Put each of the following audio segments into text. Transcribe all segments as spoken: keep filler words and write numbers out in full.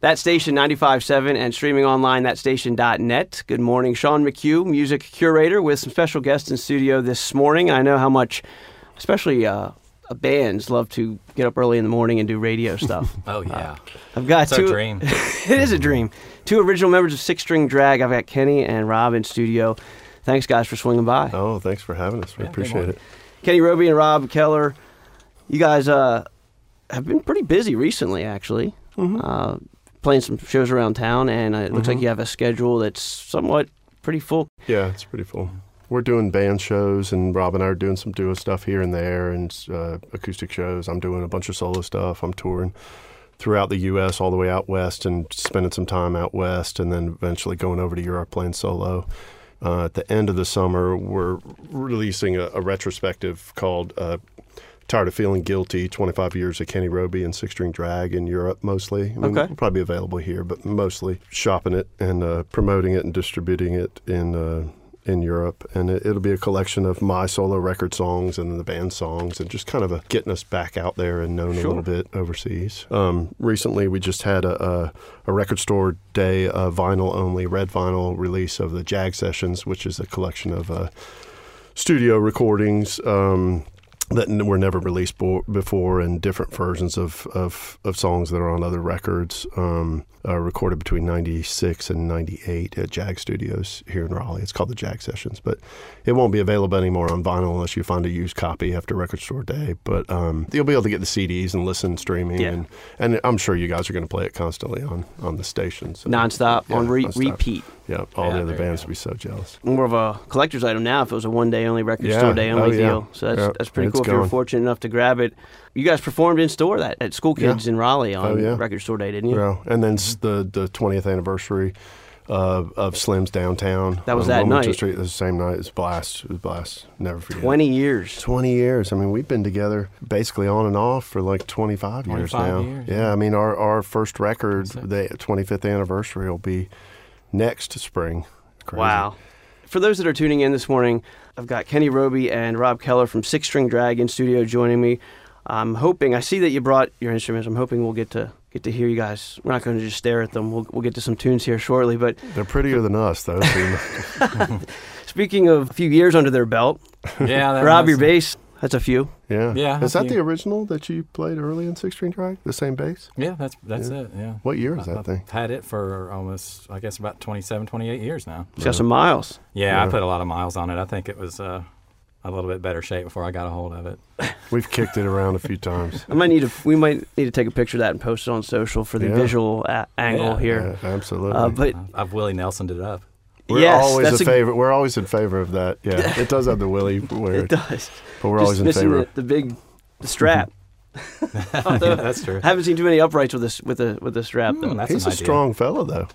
That station, ninety-five point seven, and streaming online, that station dot net. Good morning. Sean McHugh, music curator, with some special guests in studio this morning. I know how much, especially uh, bands, love to get up early in the morning and do radio stuff. Oh, yeah. Uh, I've got it's two. It's a dream. It is a dream. Two original members of Six String Drag. I've got Kenny and Rob in studio. Thanks, guys, for swinging by. Oh, thanks for having us. We Yeah, appreciate it. Kenny Roby and Rob Keller, you guys uh, have been pretty busy recently, actually. Mm-hmm. Uh, playing some shows around town, and uh, it looks mm-hmm. like you have a schedule that's somewhat pretty full. Yeah, it's pretty full. We're doing band shows, and Rob and I are doing some duo stuff here and there, and uh, acoustic shows. I'm doing a bunch of solo stuff. I'm touring throughout the U S all the way out west and spending some time out west, and then eventually going over to Europe playing solo. Uh, at the end of the summer, we're releasing a, a retrospective called uh, Tired of Feeling Guilty, twenty-five years of Kenny Roby and Six String Drag in Europe mostly. I mean, Okay. It'll probably be available here, but mostly shopping it and uh, promoting it and distributing it in uh, in Europe. And it, it'll be a collection of my solo record songs and the band songs, and just kind of a getting us back out there and known Sure. a little bit overseas. Um, recently, we just had a, a, a record store day, uh, vinyl-only, red vinyl release of the Jag Sessions, which is a collection of uh, studio recordings um, that n- were never released bo- before, and different versions of, of, of songs that are on other records, um, uh, recorded between ninety-six and ninety-eight at Jag Studios here in Raleigh. It's called the Jag Sessions, but it won't be available anymore on vinyl unless you find a used copy after Record Store Day. But um, you'll be able to get the C Ds and listen streaming, Yeah. and, and I'm sure you guys are going to play it constantly on, on the stations. So, Nonstop, yeah, on re- nonstop. repeat. Yeah, all Yeah, the other there you bands go. would be so jealous. More of a collector's item now if it was a one-day only record Yeah. store day only Oh, yeah. deal. So that's Yeah. that's pretty It's cool if you were going. fortunate enough to grab it. You guys performed in store that at School Kids Yeah. in Raleigh on Oh, yeah. Record Store Day, didn't you? Yeah, and then s the the twentieth anniversary uh, of Slim's Downtown. That was on that Wilmington night. Street. It was the same night. It was a blast. It was a blast. Never forget. Twenty years. twenty years. I mean, we've been together basically on and off for like twenty-five years twenty-five now. years, yeah, yeah. I mean, our, our first record, That's the twenty-fifth anniversary, will be next spring. Crazy. Wow. For those that are tuning in this morning, I've got Kenny Roby and Rob Keller from Six String Drag in studio joining me. I'm hoping, I see that you brought your instruments. I'm hoping we'll get to get to hear you guys. We're not going to just stare at them. We'll, we'll get to some tunes here shortly. But They're prettier than us, though. so- speaking of a few years under their belt, Yeah, that Rob, was- your bass, that's a few. yeah. Yeah, Is that you- the original that you played early in Six String Drag? The same bass? Yeah, that's that's Yeah. it. Yeah. What year is that I've thing? had it for almost, I guess, about twenty-seven, twenty-eight years now. It's got some miles. Yeah, I Yeah. put a lot of miles on it. I think it was uh, a little bit better shape before I got a hold of it. We've kicked it around a few times. I might need to. We might need to take a picture of that and post it on social for the Yeah. visual a- angle Yeah. here. Yeah, absolutely. Uh, but I've, I've Willie Nelsoned it up. We're yes, always that's a a, favorite. We're always in favor of that. Yeah, it does have the Willie wear It it, does. but we're Just always in missing favor. the, the big the strap. Although, Yeah, that's true. I haven't seen too many uprights with this with the with the strap though. Hmm, that's He's an a idea. strong fellow, though.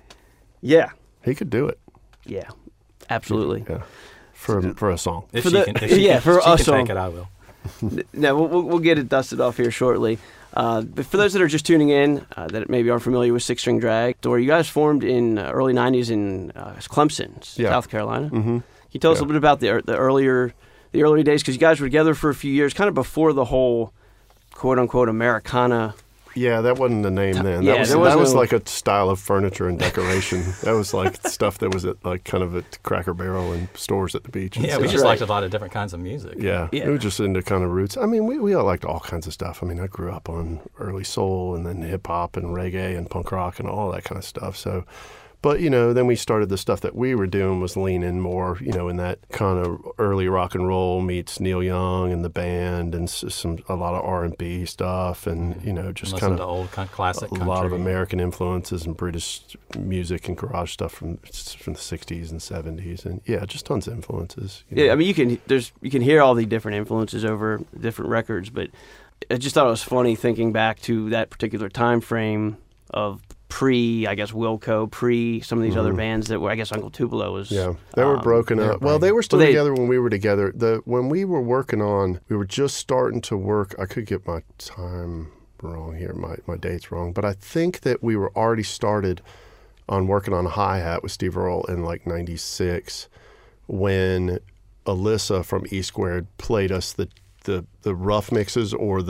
Yeah, He could do it. yeah, absolutely. Yeah, for for a song. If For she the- can, if she yeah, can, for if she us can all. take it, I will. No, we'll, we'll we'll get it dusted off here shortly. Uh, but for those that are just tuning in, uh, that maybe aren't familiar with Six String Drag, or you guys formed in uh, early nineties in uh, Clemson, Yeah. South Carolina. Mm-hmm. Can you tell us a Yeah. little bit about the the earlier the early days? Because you guys were together for a few years, kind of before the whole quote unquote Americana. Yeah, that wasn't the name then. Yeah, that was there was that was no- like a style of furniture and decoration. That was like stuff that was at like kind of at Cracker Barrel and stores at the beach. and Yeah, we stuff. just right. liked a lot of different kinds of music. Yeah, Yeah. we were just into kind of roots. I mean, we, we all liked all kinds of stuff. I mean, I grew up on early soul and then hip hop and reggae and punk rock and all that kind of stuff. So, but you know, then we started the stuff that we were doing was leaning more, you know, in that kind of early rock and roll meets Neil Young and the band and s- some a lot of R and B stuff and you know just Listen kind to of old kind classic a lot of country. American influences and British music and garage stuff from from the sixties and seventies and yeah, just tons of influences. you Yeah, know. I mean you can there's you can hear all the different influences over different records, but I just thought it was funny thinking back to that particular time frame of pre, I guess Wilco, pre some of these other Mhm. bands that were, I guess Uncle Tupelo was. Yeah, they were um, broken they were up. Well, they broken. were still Well, they- together when we were together. The when we were working on, we were just starting to work. I could get my time wrong here, my my dates wrong, but I think that we were already started on working on Hi Hat with Steve Earle in like ninety-six when Alyssa from E Squared played us the the the rough mixes or the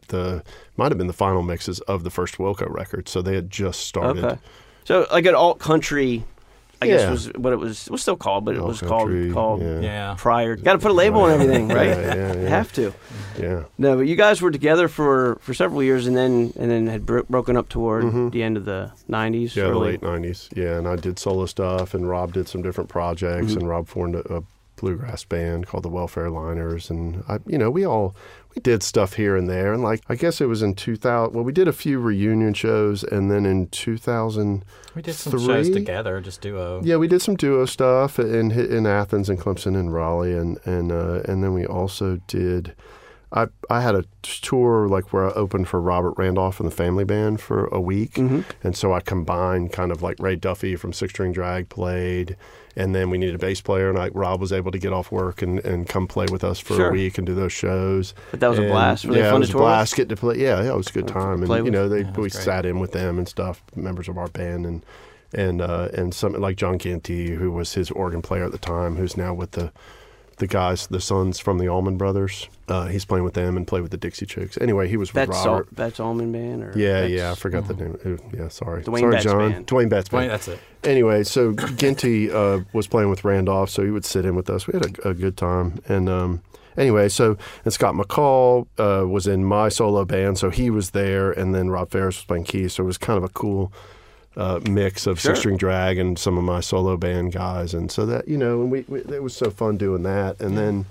the might have been the final mixes of the first Wilco record. So they had just started. Okay. So like an alt country, I Yeah. guess was what it was. It was still called, but it Alt was country, called called yeah. Yeah. prior. Got to put a label on everything, right? Yeah, yeah, You yeah. have to. Yeah. No, but you guys were together for, for several years, and then and then had bro- broken up toward Mhm. the end of the nineties. Yeah, the early. late nineties. Yeah, and I did solo stuff, and Rob did some different projects, Mhm. and Rob formed a, a bluegrass band called the Welfare Liners, and I, you know, we all we did stuff here and there, and like I guess it was in two thousand. Well, we did a few reunion shows, and then in two thousand, We did some Three? shows together, just duo. yeah, we did some duo stuff in in Athens and Clemson and Raleigh, and and uh, and then we also did. I I had a tour like where I opened for Robert Randolph and the Family Band for a week. Mhm. And so I combined kind of like Ray Duffy from Six String Drag played, and then we needed a bass player, and like Rob was able to get off work and, and come play with us for Sure. a week and do those shows. But that was a And, blast. Were they yeah, fun it was to a tour with? blast. Get to play. Yeah, yeah, it was a good To time. And play you with? know, they Yeah, it we was great. sat in with them and stuff, members of our band, and and uh, and some like John Ginty, who was his organ player at the time, who's now with the the guys, the sons from the Allman Brothers. Uh, he's playing with them and played with the Dixie Chicks. Anyway, he was with That's Al- Robert. that's Allman Band, or Yeah, that's- yeah, I forgot the name. Uh, Yeah, sorry. Dwayne sorry, Betts John. Band. Dwayne Betts Wait, Band. that's it. Anyway, so Ginty uh, was playing with Randolph, so he would sit in with us. We had a, a good time. And um, anyway, so and Scott McCall uh, was in my solo band, so he was there, and then Rob Ferris was playing keys, so it was kind of a cool uh, mix of Sure. Six String Drag and some of my solo band guys, and so that you know, and we, we it was so fun doing that. And then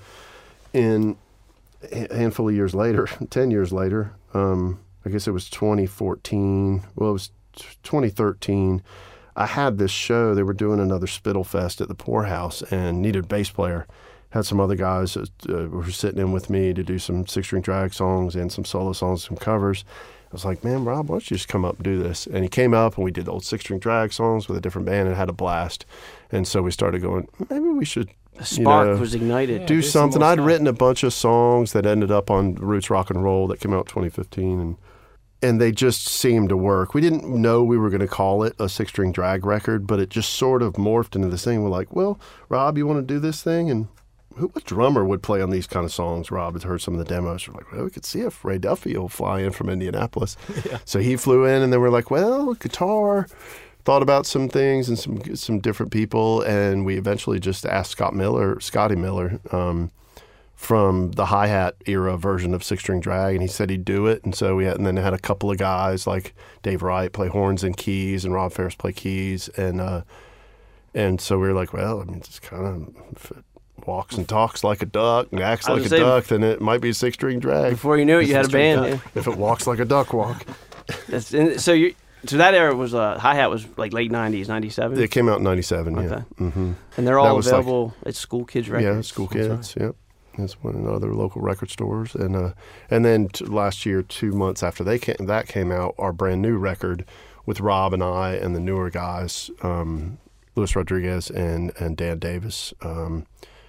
in a handful of years later, ten years later, um, I guess it was twenty fourteen. Well, it was t- twenty thirteen. I had this show. They were doing another Spittle Fest at the Poorhouse and needed a bass player. Had some other guys uh, who were sitting in with me to do some Six String Drag songs and some solo songs, some covers. I was like, man, Rob, why don't you just come up and do this? And he came up, and we did old Six String Drag songs with a different band and had a blast. And so we started going, maybe we should The spark you know, was ignited. Yeah. do do some something. more I'd stuff. written a bunch of songs that ended up on Roots Rock and Roll that came out in twenty fifteen, and and they just seemed to work. We didn't know we were going to call it a Six String Drag record, but it just sort of morphed into this thing. We're like, well, Rob, you want to do this thing? And who, what drummer would play on these kind of songs? Rob had heard some of the demos. We're like, well, we could see if Ray Duffy will fly in from Indianapolis. Yeah. So he flew in, and then we're like, well, guitar. Thought about some things and some some different people, and we eventually just asked Scott Miller, Scotty Miller, um, from the hi-hat era version of Six String Drag, and he said he'd do it. And so we had, and then had a couple of guys like Dave Wright play horns and keys, and Rob Ferris play keys, and uh, and so we were like, well, I mean, it's kind of if it walks and talks like a duck and acts I was like a gonna say, duck, then it might be a Six String Drag. Before you knew it, you had a Six-string band. duck. If it walks like a duck walk. Yeah. That's, and so you, so that era was uh, hi hat was like late nineties, ninety-seven, It came out in ninety-seven, yeah. Okay. Mm-hmm. and they're that all was like- available at School Kids Records. Yeah, school kids. Yep, it's one of the other local record stores, and uh, and then t- last year, two months after they came, that came out, our brand new record with Rob and I and the newer guys, um, Luis Rodriguez and and Dan Davis, um,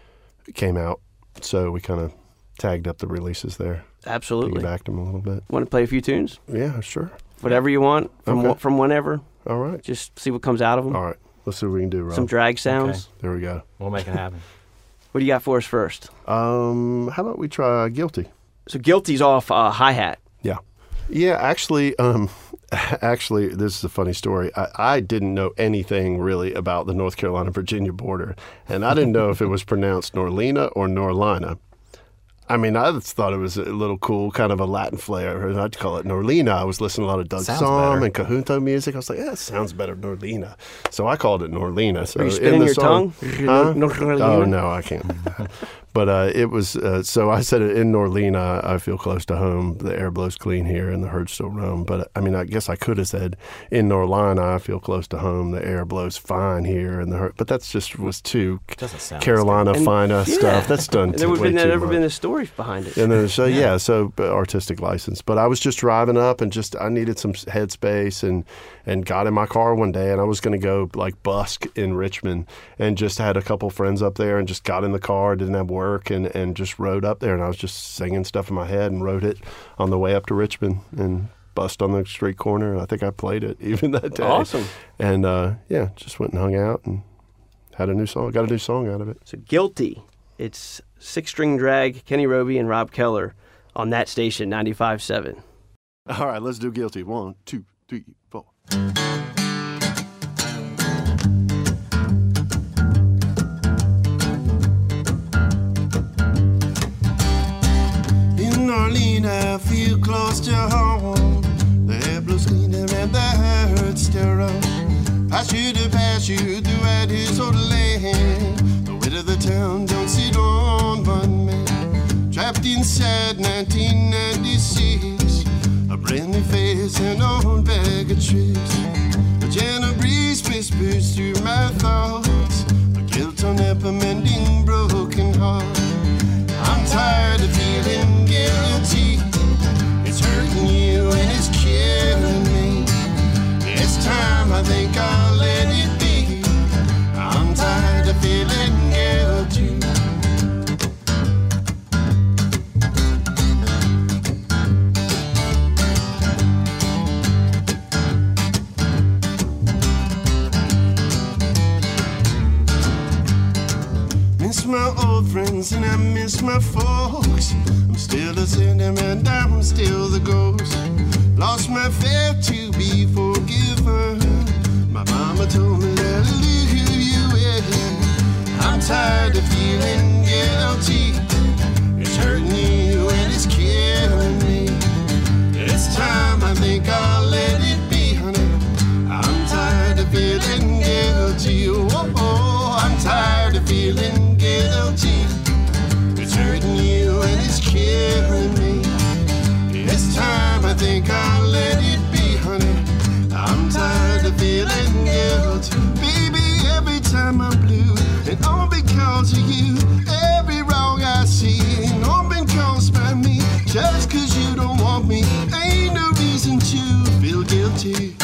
came out. So we kind of tagged up the releases there, Absolutely. piggybacked them a little bit. Want to play a few tunes? Yeah, sure. Whatever you want from Okay. wh- from whenever. All right, Just see what comes out of them. all right. Let's see what we can do, Rob. Some drag sounds. There we go. We'll make it happen. What do you got for us first? Um, how about we try Guilty? So Guilty's off uh, hi hat. Yeah, actually, um, actually, this is a funny story. I, I didn't know anything really about the North Carolina Virginia border, and I didn't know if it was pronounced Norlina or Norlina. I mean, I just thought it was a little cool, kind of a Latin flair, and I'd call it Norlina. I was listening to a lot of Doug Sounds Somm better. and Cajunto music. I was like, yeah, it sounds better, Norlina. So I called it Norlina. So Are you in spinning the your song- tongue? Huh? No- no- Oh no, I can't. But uh, it was uh, so I said it in Norlina. I feel close to home. The air blows clean here, and the herds still roam. But I mean, I guess I could have said in Norlina. I feel close to home. The air blows fine here, and the herd. But that's just was too Doesn't sound as Carolina And- fine yeah. stuff. That's done. And too, there would way have too never much. been a story behind it. And then so yeah, Yeah. so uh, artistic license. But I was just driving up and just I needed some headspace and and got in my car one day and I was going to go like busk in Richmond and just had a couple friends up there and just got in the car, didn't have work and and just rode up there and I was just singing stuff in my head and wrote it on the way up to Richmond and bust on the street corner. I think I played it even that day. Awesome. And uh, yeah, just went and hung out and had a new song. Got a new song out of it. So Guilty. It's Six String Drag, Kenny Roby, and Rob Keller on that station, ninety-five point seven. All right, let's do Guilty. One, two, three, four. In Orleans, I feel close to home. The air blows cleaner and the hurt still wrong. I should have passed you through at his old land. The weight of the town don't sit on one man. Trapped inside nineteen ninety-six. A brand new face and old bag of tricks. A gentle breeze whispers through my thoughts. A guilt on a mending broken heart. I'm tired of feeling guilty. It's hurting you and it's killing me. It's time, I think I'll let it be. I'm tired of feeling guilty. Miss my old friends and I miss my folks. I'm still a sinner and I'm still the ghost. Lost my faith to be forgiven. My mama told me let her leave you in. I'm tired of feeling guilty. It's hurting you and it's killing me. It's time, I think I'll let it be, honey. I'm tired of feeling guilty. Oh, oh, I'm tired of feeling guilty. It's hurting you and it's killing me. It's time, I think I'll let it be, honey. I'm tired of feeling guilty. Baby, every time I'm blue, and all because of you. Every wrong I see, and all been caused by me. Just cause you don't want me, ain't no reason to feel guilty.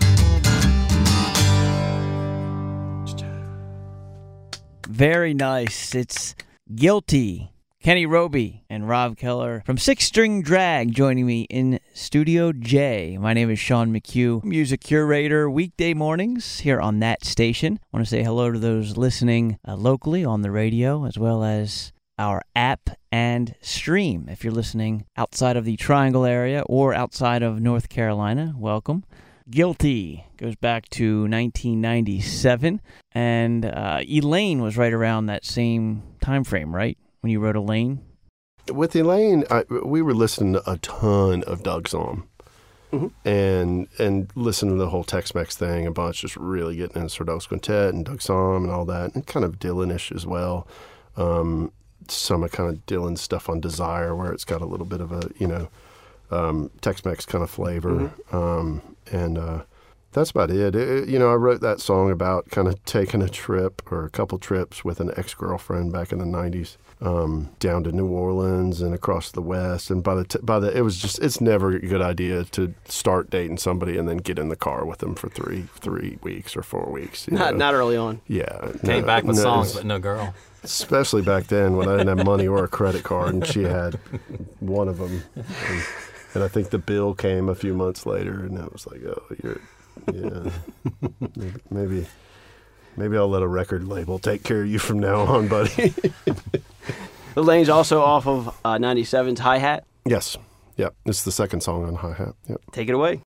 Very nice. It's Guilty. Kenny Roby and Rob Keller from Six String Drag joining me in Studio J. My name is Sean McHugh, music curator, weekday mornings here on that station. I want to say hello to those listening uh, locally on the radio, as well as our app and stream. If you're listening outside of the Triangle area or outside of North Carolina, welcome. Guilty goes back to nineteen ninety-seven, and uh, Elaine was right around that same time frame, right? When you wrote Elaine? With Elaine, I, we were listening to a ton of Doug Sahm. Mm-hmm. And and listening to the whole Tex-Mex thing a bunch, just really getting into Sir Douglas Quintet and Doug Sahm and all that, and kind of Dylan-ish as well. Um, some of kind of Dylan's stuff on Desire, where it's got a little bit of a, you know, um, Tex-Mex kind of flavor. Mm-hmm. Um, and uh, that's about it. It, it. You know, I wrote that song about kind of taking a trip or a couple trips with an ex-girlfriend back in the nineties. Um, down to New Orleans and across the West, and by the t- by the it was just it's never a good idea to start dating somebody and then get in the car with them for three three weeks or four weeks. Not know? not early on. Yeah, came no, back with no, songs, but no girl. Especially back then when I didn't have money or a credit card, and she had one of them, and, and I think the bill came a few months later, and I was like, oh, you're yeah, maybe. maybe Maybe I'll let a record label take care of you from now on, buddy. Elaine's also off of uh, ninety-seven's Hi-Hat. Yes. Yep. It's the second song on Hi-Hat. Yep. Take it away.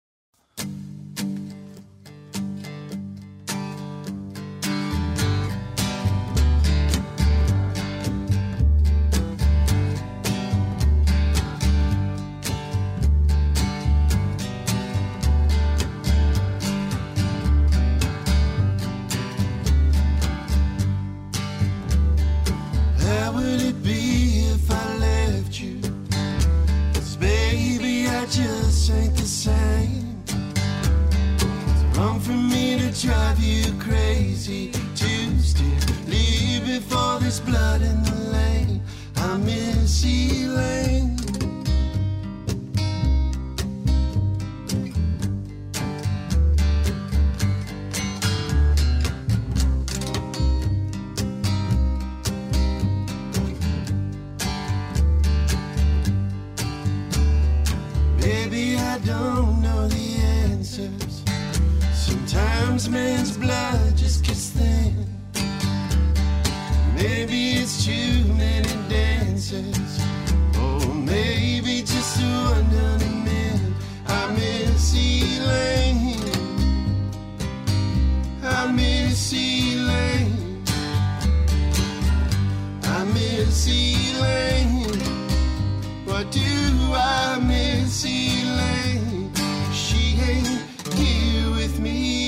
Drive you crazy to still leave before there's blood in the lane. I miss Elaine. Baby, I don't know the answers. Sometimes man's blood just gets thin. Maybe it's too many dances, or maybe miss Elaine. I miss Elaine. Why do I miss Elaine? She ain't here with me.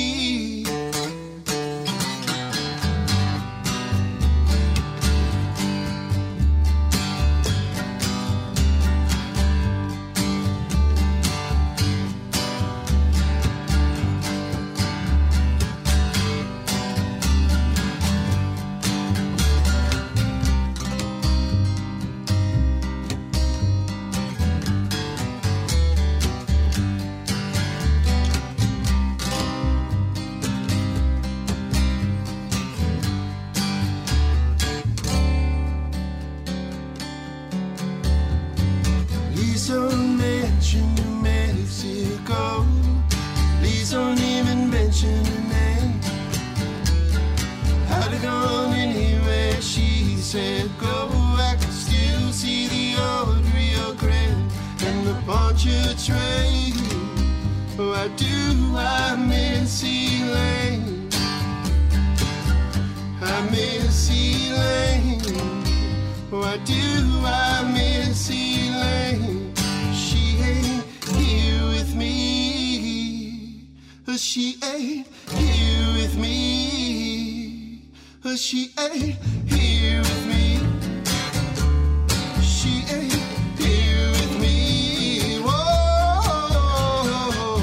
Please don't mention New Mexico. Please don't even mention her name. I'd have gone anywhere she said go. I could still see the old Rio Grande and the Pontchartrain. Why do I miss Elaine? I miss Elaine. Why do I miss Elaine? She ain't here with me. She ain't here with me. She ain't here with me. She ain't here with me. Whoa.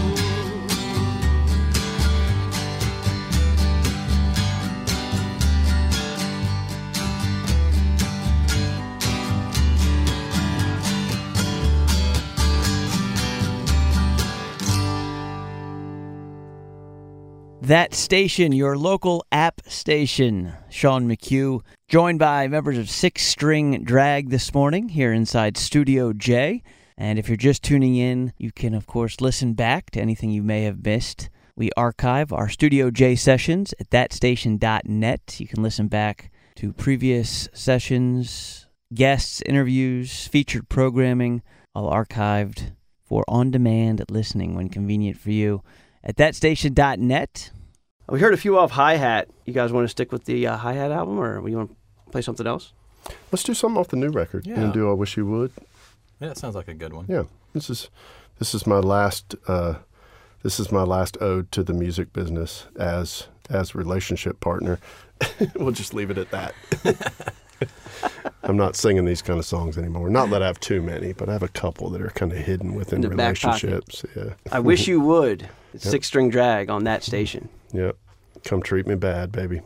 That station, your local app station. Sean McHugh, joined by members of Six String Drag this morning here inside Studio J. And if you're just tuning in, you can, of course, listen back to anything you may have missed. We archive our Studio J sessions at that station dot net. You can listen back to previous sessions, guests, interviews, featured programming, all archived for on-demand listening when convenient for you at that station dot net. We heard a few off Hi-Hat. You guys want to stick with the uh, Hi-Hat album, or you want to play something else? Let's do something off the new record. Yeah. And do I Wish You Would. Yeah, that sounds like a good one. Yeah, this is this is my last uh, this is my last ode to the music business as as relationship partner. We'll just leave it at that. I'm not singing these kind of songs anymore. Not that I have too many, but I have a couple that are kind of hidden within In the back pocket. relationships. Yeah. I Wish You Would. It's Yep. Six String Drag on that station. Yep. Come treat me bad, baby.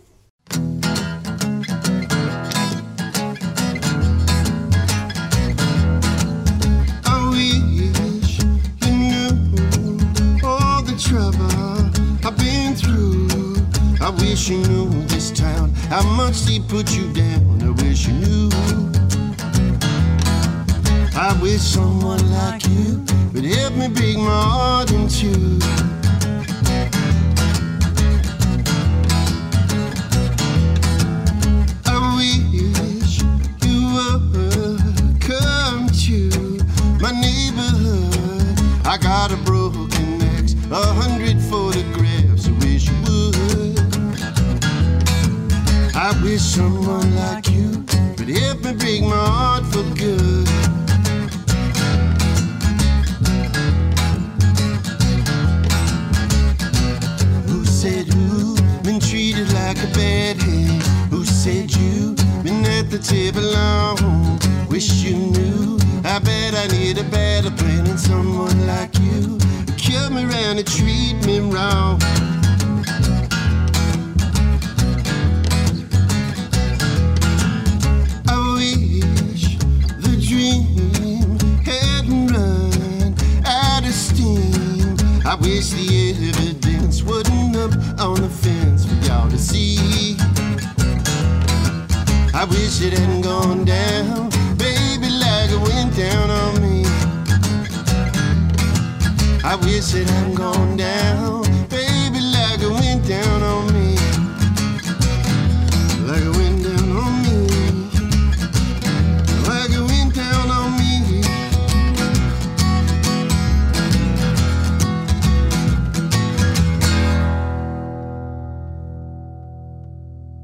I wish you knew all the trouble I've been through. I wish you knew this town, how much they put you down. I wish you knew. I wish someone like you would help me break my heart in two. I wish you would come to my neighborhood. I got a broken ex, a hundred photographs. I wish you would. I wish someone like you would help me break my heart for good. Who said who been treated like a bad hand? Who said you been at the table long? Wish you knew. I bet I need a better plan than someone like you. Kill me round and treat me wrong. I wish the dream hadn't run out of steam. I wish the evidence wasn't up on the fence for y'all to see. I wish it hadn't gone down, baby, like it went down on me. I wish it hadn't gone down, baby, like it went down on me. Like it went down on me. Like it went down on me.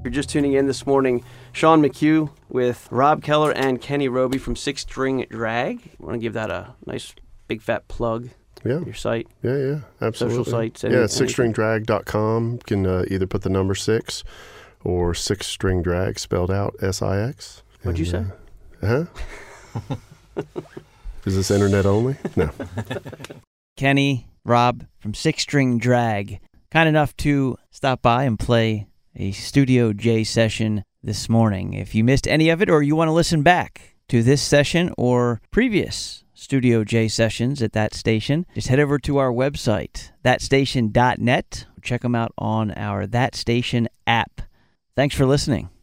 You're just tuning in this morning. Sean McHugh with Rob Keller and Kenny Roby from Six String Drag. I want to give that a nice big fat plug. Yeah. Your site. Yeah, yeah, absolutely. Social sites. Any, yeah, six string drag dot com. You can uh, either put the number six or Six String Drag spelled out S I X. What'd you say? Uh huh. Is this internet only? No. Kenny, Rob from Six String Drag, kind enough to stop by and play a Studio J session this morning. If you missed any of it or you want to listen back to this session or previous Studio J sessions at that station, just head over to our website, that station dot net. Check them out on our That Station app. Thanks for listening.